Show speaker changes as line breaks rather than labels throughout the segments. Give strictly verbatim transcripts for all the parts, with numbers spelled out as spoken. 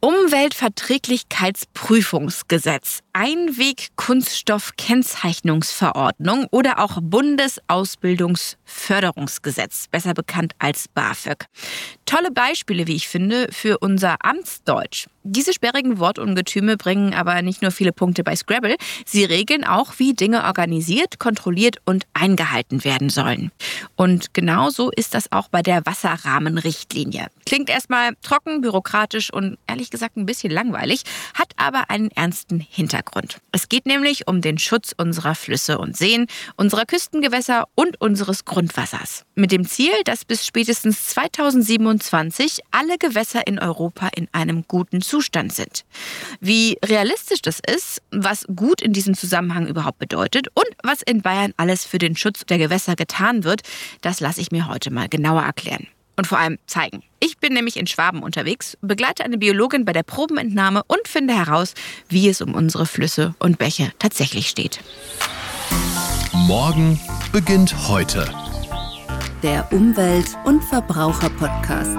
Umweltverträglichkeitsprüfungsgesetz, Einwegkunststoffkennzeichnungsverordnung oder auch Bundesausbildungsförderungsgesetz, besser bekannt als BAföG. Tolle Beispiele, wie ich finde, für unser Amtsdeutsch. Diese sperrigen Wortungetüme bringen aber nicht nur viele Punkte bei Scrabble, sie regeln auch, wie Dinge organisiert, kontrolliert und eingehalten werden sollen. Und genauso ist das auch bei der Wasserrahmenrichtlinie. Klingt erstmal trocken, bürokratisch und ehrlich gesagt ein bisschen langweilig, hat aber einen ernsten Hintergrund. Es geht nämlich um den Schutz unserer Flüsse und Seen, unserer Küstengewässer und unseres Grundwassers. Mit dem Ziel, dass bis spätestens zweitausendsiebenundzwanzig alle Gewässer in Europa in einem guten Zustand sind. Wie realistisch das ist, was gut in diesem Zusammenhang überhaupt bedeutet und was in Bayern alles für den Schutz der Gewässer getan wird, das lasse ich mir heute mal genauer erklären. Und vor allem zeigen. Ich bin nämlich in Schwaben unterwegs, begleite eine Biologin bei der Probenentnahme und finde heraus, wie es um unsere Flüsse und Bäche tatsächlich steht.
Morgen beginnt heute.
Der Umwelt- und Verbraucher-Podcast.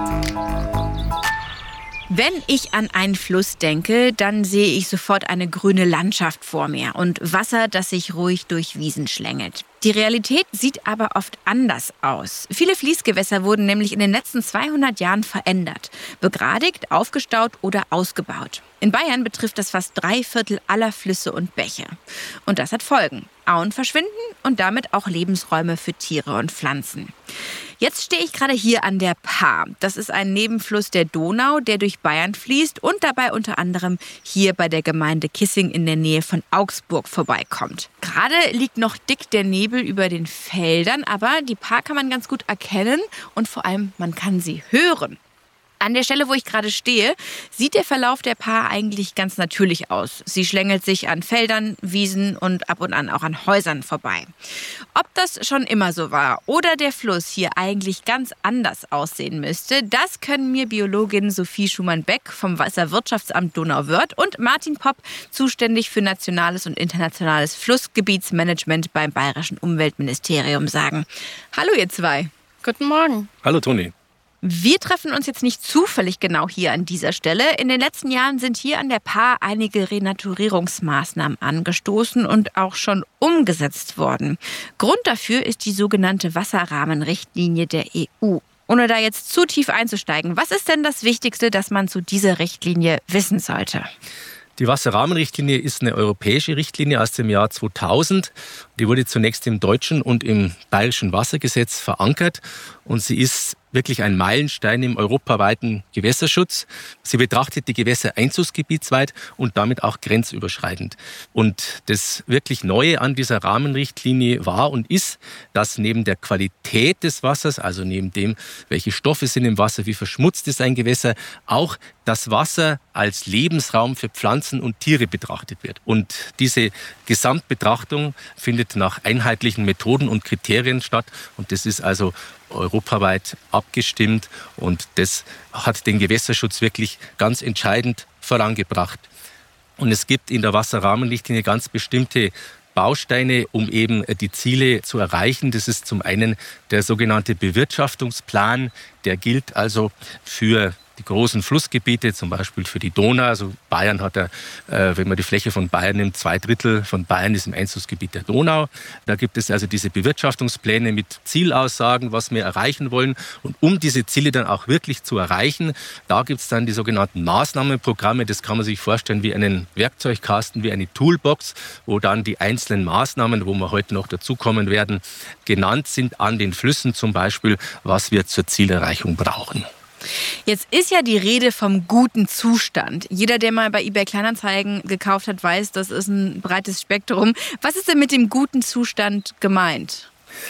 Wenn ich an einen Fluss denke, dann sehe ich sofort eine grüne Landschaft vor mir und Wasser, das sich ruhig durch Wiesen schlängelt. Die Realität sieht aber oft anders aus. Viele Fließgewässer wurden nämlich in den letzten zweihundert Jahren verändert, begradigt, aufgestaut oder ausgebaut. In Bayern betrifft das fast drei Viertel aller Flüsse und Bäche. Und das hat Folgen. Auen verschwinden und damit auch Lebensräume für Tiere und Pflanzen. Jetzt stehe ich gerade hier an der Paar. Das ist ein Nebenfluss der Donau, der durch Bayern fließt und dabei unter anderem hier bei der Gemeinde Kissing in der Nähe von Augsburg vorbeikommt. Gerade liegt noch dick der Nebel über den Feldern, aber die Paar kann man ganz gut erkennen und vor allem man kann sie hören. An der Stelle, wo ich gerade stehe, sieht der Verlauf der Paar eigentlich ganz natürlich aus. Sie schlängelt sich an Feldern, Wiesen und ab und an auch an Häusern vorbei. Ob das schon immer so war oder der Fluss hier eigentlich ganz anders aussehen müsste, das können mir Biologin Sophie Schumann-Beck vom Wasserwirtschaftsamt Donauwörth und Martin Popp, zuständig für nationales und internationales Flussgebietsmanagement beim Bayerischen Umweltministerium, sagen. Hallo ihr zwei.
Guten Morgen.
Hallo Toni.
Wir treffen uns jetzt nicht zufällig genau hier an dieser Stelle. In den letzten Jahren sind hier an der Paar einige Renaturierungsmaßnahmen angestoßen und auch schon umgesetzt worden. Grund dafür ist die sogenannte Wasserrahmenrichtlinie der E U. Ohne da jetzt zu tief einzusteigen, was ist denn das Wichtigste, das man zu dieser Richtlinie wissen sollte?
Die Wasserrahmenrichtlinie ist eine europäische Richtlinie aus dem Jahr zweitausend. Die wurde zunächst im deutschen und im bayerischen Wassergesetz verankert und sie ist wirklich ein Meilenstein im europaweiten Gewässerschutz. Sie betrachtet die Gewässer einzugsgebietsweit und damit auch grenzüberschreitend. Und das wirklich Neue an dieser Rahmenrichtlinie war und ist, dass neben der Qualität des Wassers, also neben dem, welche Stoffe sind im Wasser, wie verschmutzt ist ein Gewässer, auch das Wasser als Lebensraum für Pflanzen und Tiere betrachtet wird. Und diese Gesamtbetrachtung findet nach einheitlichen Methoden und Kriterien statt. Und das ist also europaweit abgestimmt und das hat den Gewässerschutz wirklich ganz entscheidend vorangebracht. Und es gibt in der Wasserrahmenrichtlinie ganz bestimmte Bausteine, um eben die Ziele zu erreichen. Das ist zum einen der sogenannte Bewirtschaftungsplan, der gilt also für die großen Flussgebiete, zum Beispiel für die Donau. Also Bayern hat ja, äh, wenn man die Fläche von Bayern nimmt, zwei Drittel von Bayern ist im Einzugsgebiet der Donau. Da gibt es also diese Bewirtschaftungspläne mit Zielaussagen, was wir erreichen wollen. Und um diese Ziele dann auch wirklich zu erreichen, da gibt es dann die sogenannten Maßnahmenprogramme. Das kann man sich vorstellen wie einen Werkzeugkasten, wie eine Toolbox, wo dann die einzelnen Maßnahmen, wo wir heute noch dazukommen werden, genannt sind an den Flüssen zum Beispiel, was wir zur Zielerreichung brauchen.
Jetzt ist ja die Rede vom guten Zustand. Jeder, der mal bei eBay Kleinanzeigen gekauft hat, weiß, das ist ein breites Spektrum. Was ist denn mit dem guten Zustand gemeint?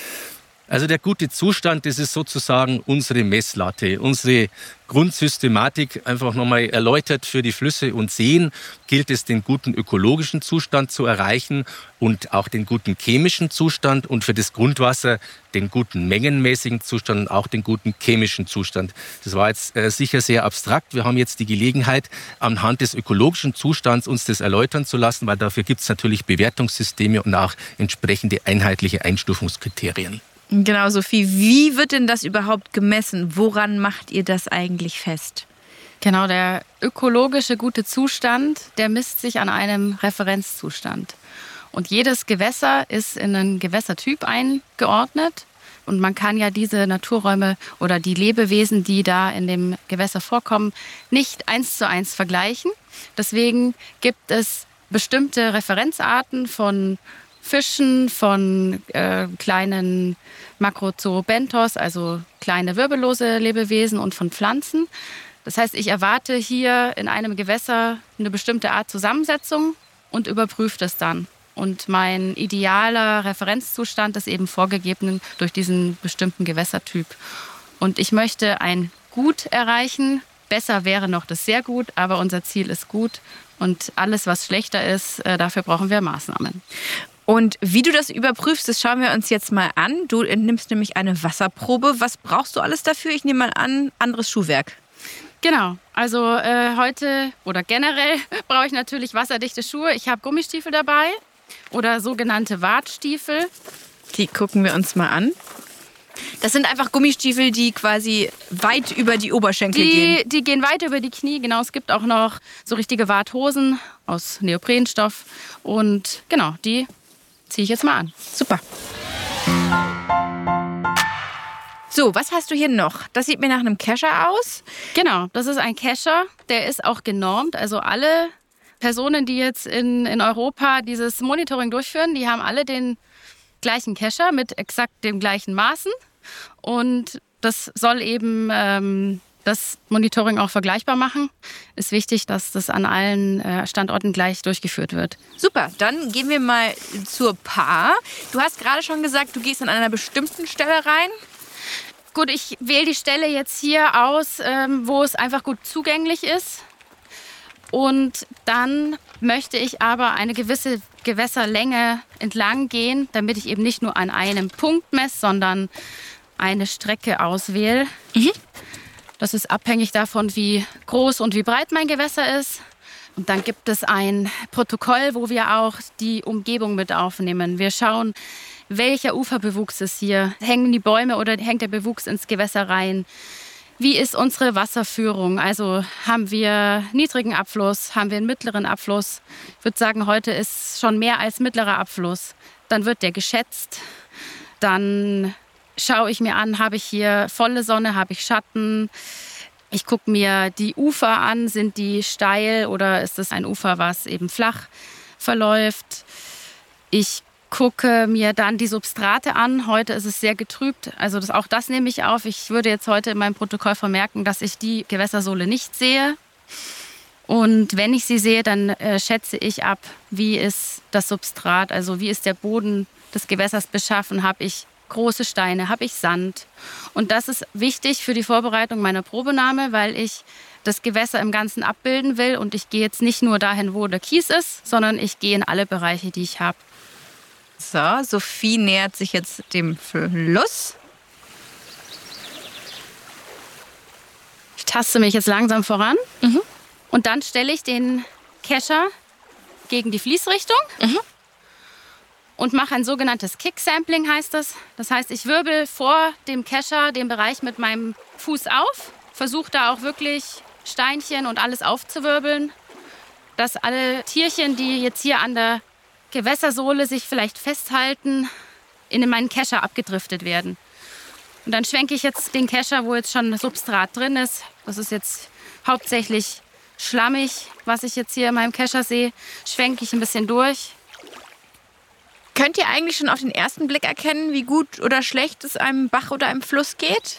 Also der gute Zustand, das ist sozusagen unsere Messlatte, unsere Grundsystematik einfach nochmal erläutert für die Flüsse und Seen. Gilt es, den guten ökologischen Zustand zu erreichen und auch den guten chemischen Zustand und für das Grundwasser den guten mengenmäßigen Zustand und auch den guten chemischen Zustand. Das war jetzt äh, sicher sehr abstrakt. Wir haben jetzt die Gelegenheit, anhand des ökologischen Zustands uns das erläutern zu lassen, weil dafür gibt es natürlich Bewertungssysteme und auch entsprechende einheitliche Einstufungskriterien.
Genau, Sophie. Wie wird denn das überhaupt gemessen? Woran macht ihr das eigentlich fest?
Genau, der ökologische gute Zustand, der misst sich an einem Referenzzustand. Und jedes Gewässer ist in einen Gewässertyp eingeordnet. Und man kann ja diese Naturräume oder die Lebewesen, die da in dem Gewässer vorkommen, nicht eins zu eins vergleichen. Deswegen gibt es bestimmte Referenzarten von Fischen, von äh, kleinen Makrozoobenthos, also kleine wirbellose Lebewesen, und von Pflanzen. Das heißt, ich erwarte hier in einem Gewässer eine bestimmte Art Zusammensetzung und überprüfe das dann. Und mein idealer Referenzzustand ist eben vorgegeben durch diesen bestimmten Gewässertyp. Und ich möchte ein Gut erreichen. Besser wäre noch das sehr gut, aber unser Ziel ist gut. Und alles, was schlechter ist, dafür brauchen wir Maßnahmen.
Und wie du das überprüfst, das schauen wir uns jetzt mal an. Du nimmst nämlich eine Wasserprobe. Was brauchst du alles dafür? Ich nehme mal an, anderes Schuhwerk.
Genau, also äh, heute oder generell brauche ich natürlich wasserdichte Schuhe. Ich habe Gummistiefel dabei oder sogenannte Wartstiefel.
Die gucken wir uns mal an. Das sind einfach Gummistiefel, die quasi weit über die Oberschenkel
die,
gehen.
Die gehen weit über die Knie, genau. Es gibt auch noch so richtige Warthosen aus Neoprenstoff. Und genau, die ziehe ich jetzt mal an.
Super. So, was hast du hier noch? Das sieht mir nach einem Kescher aus.
Genau, das ist ein Kescher. Der ist auch genormt. Also alle Personen, die jetzt in, in Europa dieses Monitoring durchführen, die haben alle den gleichen Kescher mit exakt dem gleichen Maßen. Und das soll eben ähm, das Monitoring auch vergleichbar machen. Ist wichtig, dass das an allen äh, Standorten gleich durchgeführt wird.
Super, dann gehen wir mal zur Paar. Du hast gerade schon gesagt, du gehst an einer bestimmten Stelle rein.
Gut, ich wähle die Stelle jetzt hier aus, ähm, wo es einfach gut zugänglich ist. Und dann möchte ich aber eine gewisse Gewässerlänge entlang gehen, damit ich eben nicht nur an einem Punkt messe, sondern eine Strecke auswähle. Mhm. Das ist abhängig davon, wie groß und wie breit mein Gewässer ist. Und dann gibt es ein Protokoll, wo wir auch die Umgebung mit aufnehmen. Wir schauen, welcher Uferbewuchs ist hier. Hängen die Bäume oder hängt der Bewuchs ins Gewässer rein? Wie ist unsere Wasserführung? Also haben wir niedrigen Abfluss, haben wir einen mittleren Abfluss? Ich würde sagen, heute ist schon mehr als mittlerer Abfluss. Dann wird der geschätzt. Dann schaue ich mir an, habe ich hier volle Sonne, habe ich Schatten? Ich gucke mir die Ufer an, sind die steil oder ist es ein Ufer, was eben flach verläuft? Ich gucke mir dann die Substrate an. Heute ist es sehr getrübt, also das, auch das nehme ich auf. Ich würde jetzt heute in meinem Protokoll vermerken, dass ich die Gewässersohle nicht sehe. Und wenn ich sie sehe, dann äh, schätze ich ab, wie ist das Substrat, also wie ist der Boden des Gewässers beschaffen. Habe ich große Steine, habe ich Sand? Und das ist wichtig für die Vorbereitung meiner Probenahme, weil ich das Gewässer im Ganzen abbilden will. Und ich gehe jetzt nicht nur dahin, wo der Kies ist, sondern ich gehe in alle Bereiche, die ich habe.
So, Sophie nähert sich jetzt dem Fluss.
Ich taste mich jetzt langsam voran.
Mhm.
Und dann stelle ich den Kescher gegen die Fließrichtung. Mhm. Und mache ein sogenanntes Kick-Sampling, heißt das. Das heißt, ich wirbel vor dem Kescher den Bereich mit meinem Fuß auf. Versuche da auch wirklich Steinchen und alles aufzuwirbeln, dass alle Tierchen, die jetzt hier an der Gewässersohle sich vielleicht festhalten, in meinen Kescher abgedriftet werden. Und dann schwenke ich jetzt den Kescher, wo jetzt schon Substrat drin ist. Das ist jetzt hauptsächlich schlammig, was ich jetzt hier in meinem Kescher sehe. Schwenke ich ein bisschen durch.
Könnt ihr eigentlich schon auf den ersten Blick erkennen, wie gut oder schlecht es einem Bach oder einem Fluss geht?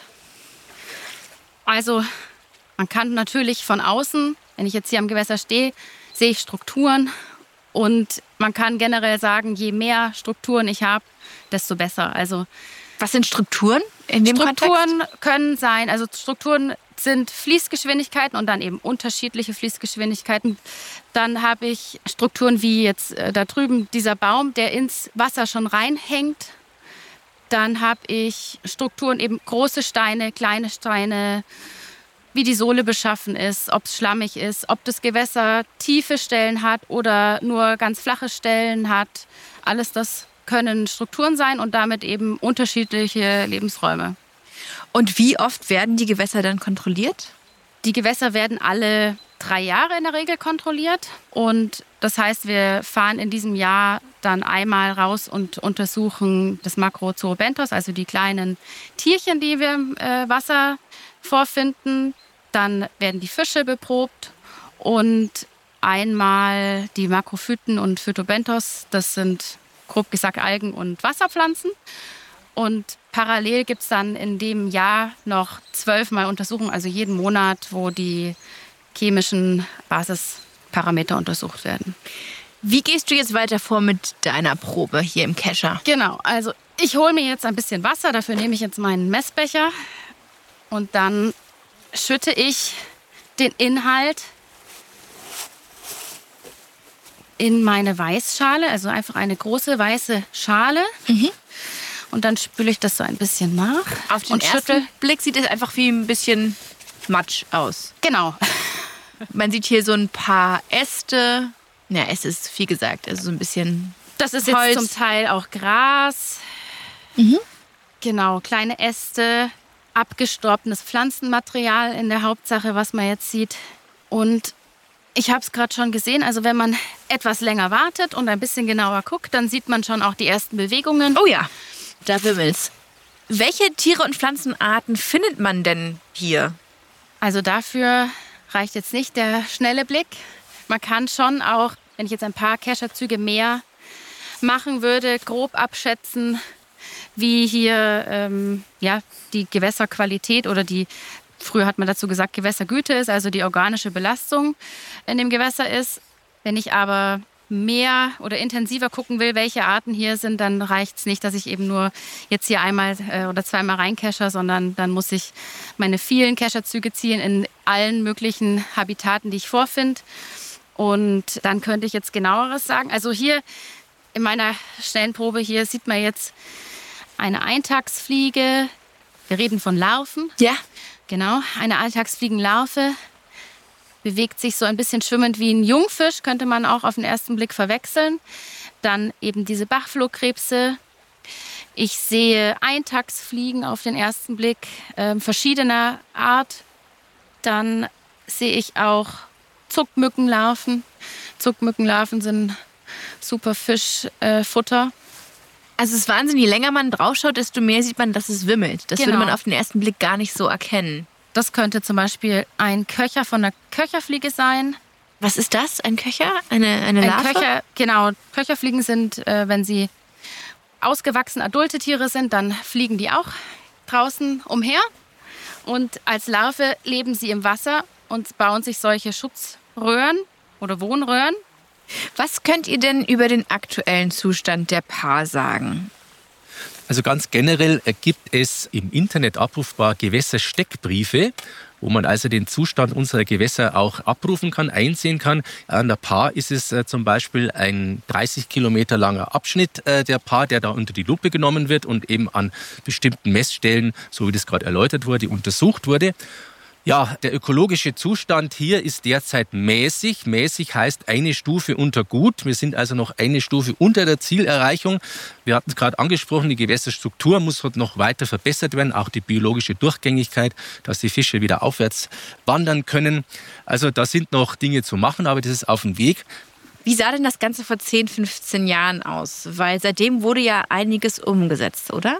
Also man kann natürlich von außen, wenn ich jetzt hier am Gewässer stehe, sehe ich Strukturen. Und man kann generell sagen, je mehr Strukturen ich habe, desto besser. Also
was sind Strukturen in dem
Strukturen
Kontext?
Können sein, also Strukturen sind Fließgeschwindigkeiten und dann eben unterschiedliche Fließgeschwindigkeiten. Dann habe ich Strukturen wie jetzt äh, da drüben dieser Baum, der ins Wasser schon reinhängt. Dann habe ich Strukturen, eben große Steine, kleine Steine, wie die Sohle beschaffen ist, ob es schlammig ist, ob das Gewässer tiefe Stellen hat oder nur ganz flache Stellen hat. Alles das können Strukturen sein und damit eben unterschiedliche Lebensräume.
Und wie oft werden die Gewässer dann kontrolliert?
Die Gewässer werden alle drei Jahre in der Regel kontrolliert. Und das heißt, wir fahren in diesem Jahr dann einmal raus und untersuchen das Macrozoobenthos, also die kleinen Tierchen, die wir im äh, Wasser vorfinden. Dann werden die Fische beprobt und einmal die Makrophyten und Phytobenthos, das sind grob gesagt Algen und Wasserpflanzen. Und parallel gibt es dann in dem Jahr noch zwölfmal Untersuchungen, also jeden Monat, wo die chemischen Basisparameter untersucht werden.
Wie gehst du jetzt weiter vor mit deiner Probe hier im Kescher?
Genau, also ich hole mir jetzt ein bisschen Wasser, dafür nehme ich jetzt meinen Messbecher und dann schütte ich den Inhalt in meine Weißschale, also einfach eine große weiße Schale. Mhm. Und dann spüle ich das so ein bisschen nach.
Auf den
und
ersten
schüttel.
Blick sieht es einfach wie ein bisschen Matsch aus.
Genau.
Man sieht hier so ein paar Äste. Ja, es ist viel gesagt, also so ein bisschen
Das ist
Holz.
jetzt zum Teil auch Gras.
Mhm.
Genau, kleine Äste, abgestorbenes Pflanzenmaterial in der Hauptsache, was man jetzt sieht. Und ich habe es gerade schon gesehen, also wenn man etwas länger wartet und ein bisschen genauer guckt, dann sieht man schon auch die ersten Bewegungen.
Oh ja, da wimmelt's. Welche Tiere und Pflanzenarten findet man denn hier?
Also dafür reicht jetzt nicht der schnelle Blick. Man kann schon auch, wenn ich jetzt ein paar Kescherzüge mehr machen würde, grob abschätzen, wie hier ähm, ja, die Gewässerqualität oder die, früher hat man dazu gesagt, Gewässergüte ist, also die organische Belastung in dem Gewässer ist. Wenn ich aber mehr oder intensiver gucken will, welche Arten hier sind, dann reicht es nicht, dass ich eben nur jetzt hier einmal äh, oder zweimal reinkescher, sondern dann muss ich meine vielen Kescherzüge ziehen in allen möglichen Habitaten, die ich vorfinde. Und dann könnte ich jetzt genaueres sagen. Also hier in meiner schnellen Probe hier sieht man jetzt eine Eintagsfliege. Wir reden von Larven.
Ja.
Genau, eine Eintagsfliegenlarve. Bewegt sich so ein bisschen schwimmend wie ein Jungfisch, könnte man auch auf den ersten Blick verwechseln. Dann eben diese Bachflohkrebse. Ich sehe Eintagsfliegen auf den ersten Blick, äh, verschiedener Art. Dann sehe ich auch Zuckmückenlarven. Zuckmückenlarven sind super Fischfutter. Äh,
Also es ist Wahnsinn, je länger man draufschaut, desto mehr sieht man, dass es wimmelt. Das
Genau.
würde man auf den ersten Blick gar nicht so erkennen.
Das könnte zum Beispiel ein Köcher von einer Köcherfliege sein.
Was ist das? Ein Köcher? Eine, eine Larve?
Ein Köcher, genau. Köcherfliegen sind, äh, wenn sie ausgewachsen adulte Tiere sind, dann fliegen die auch draußen umher. Und als Larve leben sie im Wasser und bauen sich solche Schutzröhren oder Wohnröhren.
Was könnt ihr denn über den aktuellen Zustand der Paar sagen?
Also ganz generell gibt es im Internet abrufbar Gewässersteckbriefe, wo man also den Zustand unserer Gewässer auch abrufen kann, einsehen kann. An der Paar ist es äh, zum Beispiel ein dreißig Kilometer langer Abschnitt äh, der Paar, der da unter die Lupe genommen wird und eben an bestimmten Messstellen, so wie das gerade erläutert wurde, untersucht wurde. Ja, der ökologische Zustand hier ist derzeit mäßig. Mäßig heißt eine Stufe unter gut. Wir sind also noch eine Stufe unter der Zielerreichung. Wir hatten es gerade angesprochen, die Gewässerstruktur muss noch weiter verbessert werden, auch die biologische Durchgängigkeit, dass die Fische wieder aufwärts wandern können. Also da sind noch Dinge zu machen, aber das ist auf dem Weg.
Wie sah denn das Ganze vor zehn, fünfzehn Jahren aus? Weil seitdem wurde ja einiges umgesetzt, oder?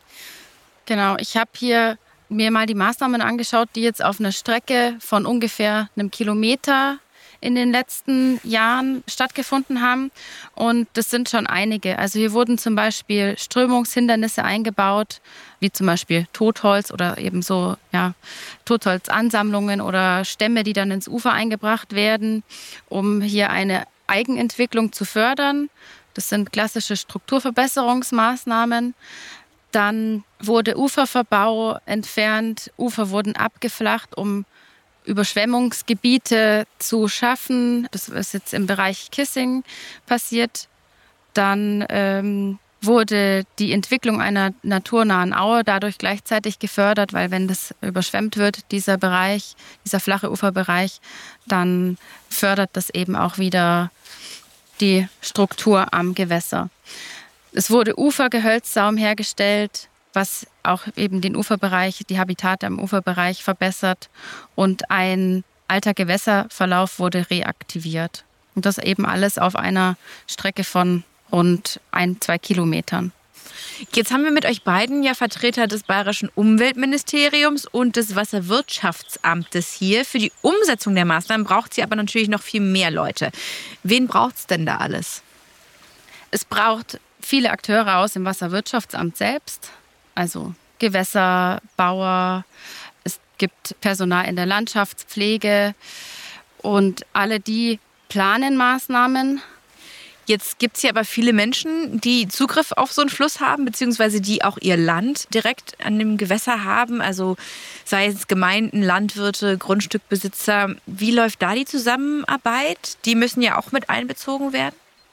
Genau, ich habe hier mir mal die Maßnahmen angeschaut, die jetzt auf einer Strecke von ungefähr einem Kilometer in den letzten Jahren stattgefunden haben. Und das sind schon einige. Also hier wurden zum Beispiel Strömungshindernisse eingebaut, wie zum Beispiel Totholz oder eben so ja, Totholzansammlungen oder Stämme, die dann ins Ufer eingebracht werden, um hier eine Eigenentwicklung zu fördern. Das sind klassische Strukturverbesserungsmaßnahmen. Dann wurde Uferverbau entfernt, Ufer wurden abgeflacht, um Überschwemmungsgebiete zu schaffen. Das ist jetzt im Bereich Kissing passiert. Dann ähm, wurde die Entwicklung einer naturnahen Aue dadurch gleichzeitig gefördert, weil wenn das überschwemmt wird, dieser Bereich, dieser flache Uferbereich, dann fördert das eben auch wieder die Struktur am Gewässer. Es wurde Ufergehölzsaum hergestellt, was auch eben den Uferbereich, die Habitate im Uferbereich verbessert. Und ein alter Gewässerverlauf wurde reaktiviert. Und das eben alles auf einer Strecke von rund ein, zwei Kilometern.
Jetzt haben wir mit euch beiden ja Vertreter des Bayerischen Umweltministeriums und des Wasserwirtschaftsamtes hier. Für die Umsetzung der Maßnahmen braucht sie aber natürlich noch viel mehr Leute. Wen braucht es denn da alles?
Es braucht viele Akteure aus dem Wasserwirtschaftsamt selbst, also Gewässer, Bauer. Es gibt Personal in der Landschaftspflege und alle, die planen Maßnahmen.
Jetzt gibt es ja aber viele Menschen, die Zugriff auf so einen Fluss haben, beziehungsweise die auch ihr Land direkt an dem Gewässer haben. Also sei es Gemeinden, Landwirte, Grundstückbesitzer. Wie läuft da die Zusammenarbeit? Die müssen ja auch mit einbezogen werden.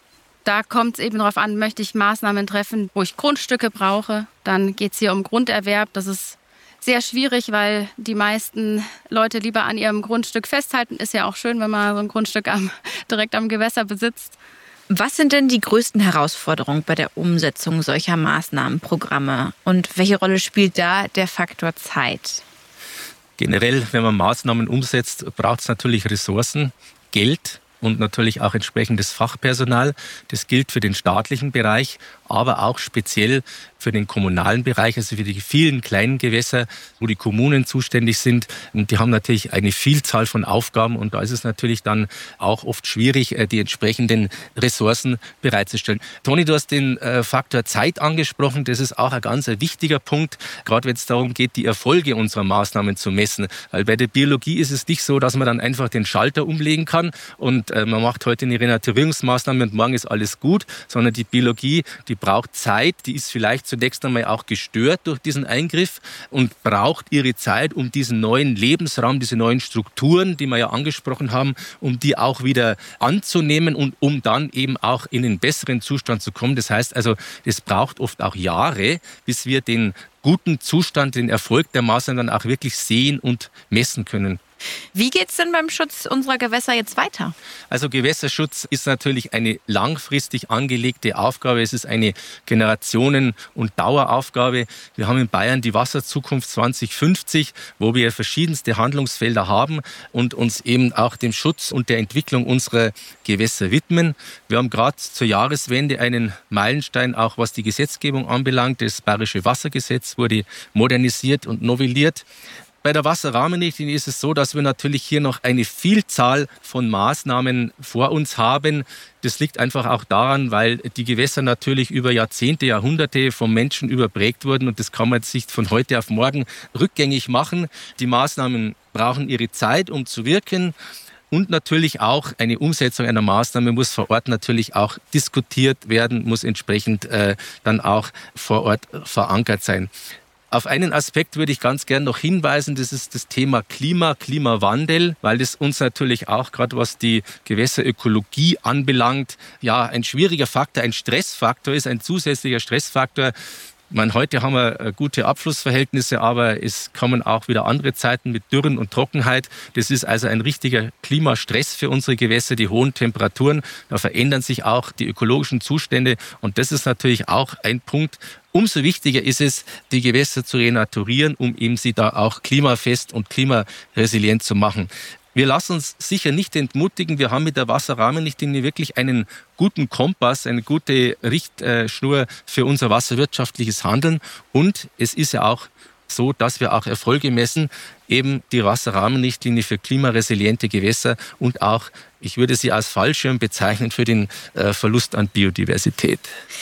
Da kommt es eben darauf an, möchte ich Maßnahmen treffen, wo ich Grundstücke brauche. Dann geht es hier um Grunderwerb. Das ist sehr schwierig, weil die meisten Leute lieber an ihrem Grundstück festhalten. Ist ja auch schön, wenn man so ein Grundstück am, direkt am Gewässer besitzt.
Was sind denn die größten Herausforderungen bei der Umsetzung solcher Maßnahmenprogramme? Und welche Rolle spielt da der Faktor Zeit?
Generell, wenn man Maßnahmen umsetzt, braucht es natürlich Ressourcen, Geld und natürlich auch entsprechendes Fachpersonal. Das gilt für den staatlichen Bereich, aber auch speziell für den kommunalen Bereich, also für die vielen kleinen Gewässer, wo die Kommunen zuständig sind. Und die haben natürlich eine Vielzahl von Aufgaben und da ist es natürlich dann auch oft schwierig, die entsprechenden Ressourcen bereitzustellen. Toni, du hast den Faktor Zeit angesprochen. Das ist auch ein ganz wichtiger Punkt, gerade wenn es darum geht, die Erfolge unserer Maßnahmen zu messen. Weil bei der Biologie ist es nicht so, dass man dann einfach den Schalter umlegen kann und man macht heute eine Renaturierungsmaßnahme und morgen ist alles gut, sondern die Biologie, die braucht Zeit, die ist vielleicht zunächst einmal auch gestört durch diesen Eingriff und braucht ihre Zeit, um diesen neuen Lebensraum, diese neuen Strukturen, die wir ja angesprochen haben, um die auch wieder anzunehmen und um dann eben auch in einen besseren Zustand zu kommen. Das heißt also, es braucht oft auch Jahre, bis wir den guten Zustand, den Erfolg der Maßnahmen dann auch wirklich sehen und messen können.
Wie geht es denn beim Schutz unserer Gewässer jetzt weiter?
Also Gewässerschutz ist natürlich eine langfristig angelegte Aufgabe. Es ist eine Generationen- und Daueraufgabe. Wir haben in Bayern die Wasserzukunft zwanzig fünfzig, wo wir verschiedenste Handlungsfelder haben und uns eben auch dem Schutz und der Entwicklung unserer Gewässer widmen. Wir haben gerade zur Jahreswende einen Meilenstein, auch was die Gesetzgebung anbelangt. Das Bayerische Wassergesetz wurde modernisiert und novelliert. Bei der Wasserrahmenrichtlinie ist es so, dass wir natürlich hier noch eine Vielzahl von Maßnahmen vor uns haben. Das liegt einfach auch daran, weil die Gewässer natürlich über Jahrzehnte, Jahrhunderte vom Menschen überprägt wurden und das kann man sich von heute auf morgen rückgängig machen. Die Maßnahmen brauchen ihre Zeit, um zu wirken. Und natürlich auch eine Umsetzung einer Maßnahme muss vor Ort natürlich auch diskutiert werden, muss entsprechend äh, dann auch vor Ort verankert sein. Auf einen Aspekt würde ich ganz gern noch hinweisen, das ist das Thema Klima, Klimawandel, weil das uns natürlich auch gerade was die Gewässerökologie anbelangt, ja ein schwieriger Faktor, ein Stressfaktor ist, ein zusätzlicher Stressfaktor. Ich meine, heute haben wir gute Abflussverhältnisse, aber es kommen auch wieder andere Zeiten mit Dürren und Trockenheit. Das ist also ein richtiger Klimastress für unsere Gewässer, die hohen Temperaturen. Da verändern sich auch die ökologischen Zustände und das ist natürlich auch ein Punkt. Umso wichtiger ist es, die Gewässer zu renaturieren, um eben sie da auch klimafest und klimaresilient zu machen. Wir lassen uns sicher nicht entmutigen. Wir haben mit der Wasserrahmenrichtlinie wirklich einen guten Kompass, eine gute Richtschnur für unser wasserwirtschaftliches Handeln. Und es ist ja auch so, dass wir auch Erfolge messen, eben die Wasserrahmenrichtlinie für klimaresiliente Gewässer und auch, ich würde sie als Fallschirm bezeichnen, für den äh, Verlust an Biodiversität.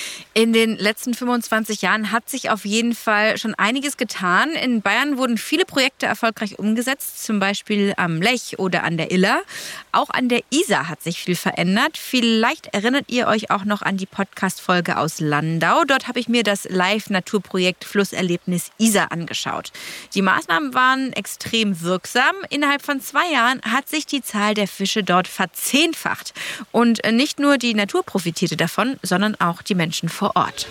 In den letzten fünfundzwanzig Jahren hat sich auf jeden Fall schon einiges getan. In Bayern wurden viele Projekte erfolgreich umgesetzt, zum Beispiel am Lech oder an der Iller. Auch an der Isar hat sich viel verändert. Vielleicht erinnert ihr euch auch noch an die Podcast-Folge aus Landau. Dort habe ich mir das Live-Naturprojekt Flusserlebnis Isar angeschaut. Die Maßnahmen waren extrem wirksam. Innerhalb von zwei Jahren hat sich die Zahl der Fische dort verzehnfacht. Und nicht nur die Natur profitierte davon, sondern auch die Menschen vor Ort.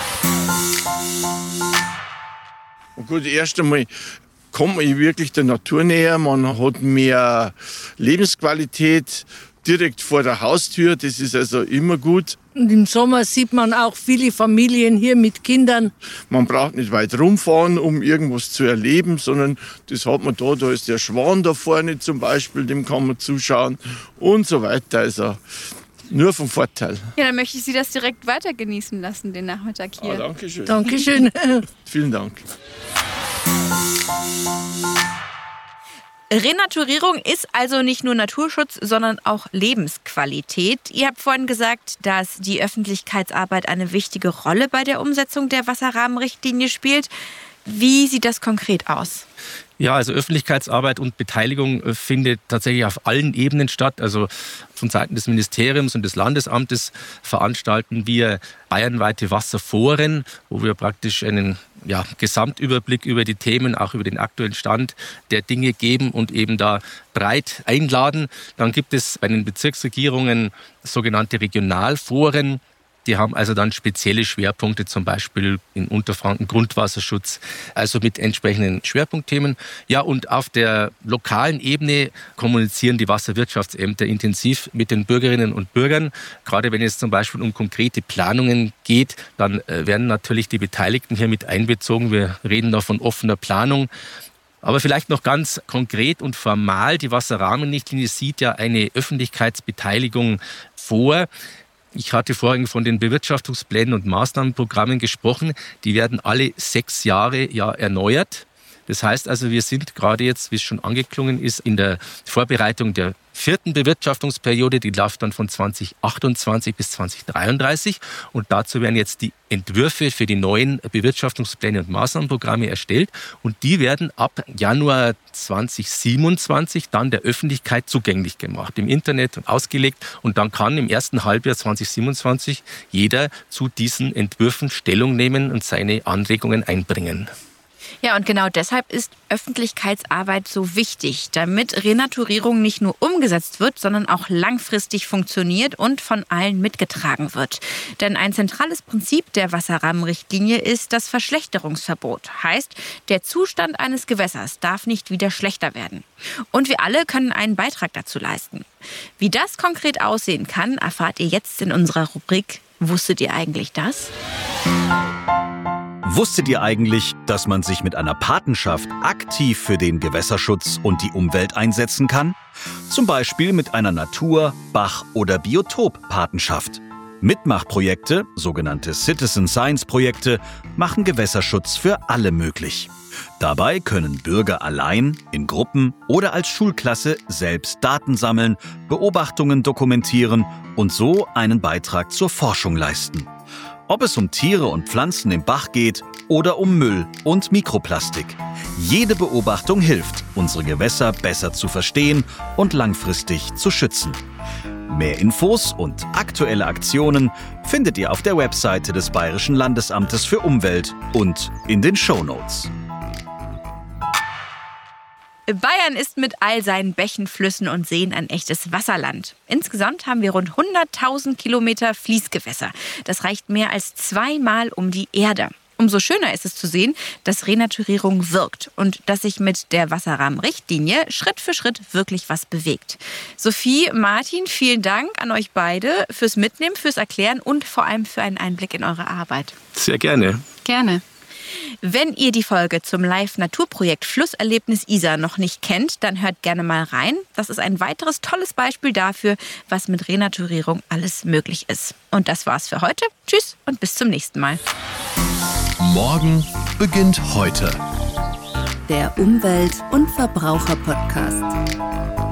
Und gut, erst einmal kommt man wirklich der Natur näher, man hat mehr Lebensqualität. direkt vor der Haustür. Das ist also immer gut.
Und im Sommer sieht man auch viele Familien hier mit Kindern.
Man braucht nicht weit rumfahren, um irgendwas zu erleben, sondern das hat man da. Da ist der Schwan da vorne zum Beispiel, dem kann man zuschauen und so weiter. Also nur vom Vorteil.
Ja, dann möchte ich Sie das direkt weiter genießen lassen, den Nachmittag hier.
Ah, danke schön.
Dankeschön.
Vielen Dank.
Renaturierung ist also nicht nur Naturschutz, sondern auch Lebensqualität. Ihr habt vorhin gesagt, dass die Öffentlichkeitsarbeit eine wichtige Rolle bei der Umsetzung der Wasserrahmenrichtlinie spielt. Wie sieht das konkret aus?
Ja, also Öffentlichkeitsarbeit und Beteiligung findet tatsächlich auf allen Ebenen statt. Also von Seiten des Ministeriums und des Landesamtes veranstalten wir bayernweite Wasserforen, wo wir praktisch einen ja, Gesamtüberblick über die Themen, auch über den aktuellen Stand der Dinge geben und eben da breit einladen. Dann gibt es bei den Bezirksregierungen sogenannte Regionalforen. Die haben also dann spezielle Schwerpunkte, zum Beispiel in Unterfranken Grundwasserschutz, also mit entsprechenden Schwerpunktthemen. Ja, und auf der lokalen Ebene kommunizieren die Wasserwirtschaftsämter intensiv mit den Bürgerinnen und Bürgern. Gerade wenn es zum Beispiel um konkrete Planungen geht, dann werden natürlich die Beteiligten hier mit einbezogen. Wir reden da von offener Planung. Aber vielleicht noch ganz konkret und formal, die Wasserrahmenrichtlinie sieht ja eine Öffentlichkeitsbeteiligung vor. Ich hatte vorhin von den Bewirtschaftungsplänen und Maßnahmenprogrammen gesprochen. Die werden alle sechs Jahre ja erneuert. Das heißt also, wir sind gerade jetzt, wie es schon angeklungen ist, in der Vorbereitung der vierten Bewirtschaftungsperiode. Die läuft dann von zwanzig achtundzwanzig bis zwanzig dreiunddreißig. Und dazu werden jetzt die Entwürfe für die neuen Bewirtschaftungspläne und Maßnahmenprogramme erstellt. Und die werden ab Januar zwanzig siebenundzwanzig dann der Öffentlichkeit zugänglich gemacht, im Internet und ausgelegt. Und dann kann im ersten Halbjahr zwanzig siebenundzwanzig jeder zu diesen Entwürfen Stellung nehmen und seine Anregungen einbringen.
Ja, und genau deshalb ist Öffentlichkeitsarbeit so wichtig, damit Renaturierung nicht nur umgesetzt wird, sondern auch langfristig funktioniert und von allen mitgetragen wird. Denn ein zentrales Prinzip der Wasserrahmenrichtlinie ist das Verschlechterungsverbot. Heißt, der Zustand eines Gewässers darf nicht wieder schlechter werden. Und wir alle können einen Beitrag dazu leisten. Wie das konkret aussehen kann, erfahrt ihr jetzt in unserer Rubrik Wusstet ihr eigentlich das?
Wusstet ihr eigentlich, dass man sich mit einer Patenschaft aktiv für den Gewässerschutz und die Umwelt einsetzen kann? Zum Beispiel mit einer Natur-, Bach- oder Biotop-Patenschaft. Mitmachprojekte, sogenannte Citizen Science-Projekte, machen Gewässerschutz für alle möglich. Dabei können Bürger allein, in Gruppen oder als Schulklasse selbst Daten sammeln, Beobachtungen dokumentieren und so einen Beitrag zur Forschung leisten. Ob es um Tiere und Pflanzen im Bach geht oder um Müll und Mikroplastik. Jede Beobachtung hilft, unsere Gewässer besser zu verstehen und langfristig zu schützen. Mehr Infos und aktuelle Aktionen findet ihr auf der Webseite des Bayerischen Landesamtes für Umwelt und in den Shownotes.
Bayern ist mit all seinen Bächen, Flüssen und Seen ein echtes Wasserland. Insgesamt haben wir rund hunderttausend Kilometer Fließgewässer. Das reicht mehr als zweimal um die Erde. Umso schöner ist es zu sehen, dass Renaturierung wirkt und dass sich mit der Wasserrahmenrichtlinie Schritt für Schritt wirklich was bewegt. Sophie, Martin, vielen Dank an euch beide fürs Mitnehmen, fürs Erklären und vor allem für einen Einblick in eure Arbeit.
Sehr gerne.
Gerne.
Wenn ihr die Folge zum Live-Naturprojekt Flusserlebnis Isar noch nicht kennt, dann hört gerne mal rein. Das ist ein weiteres tolles Beispiel dafür, was mit Renaturierung alles möglich ist. Und das war's für heute. Tschüss und bis zum nächsten Mal.
Morgen beginnt heute.
Der Umwelt- und Verbraucher-Podcast.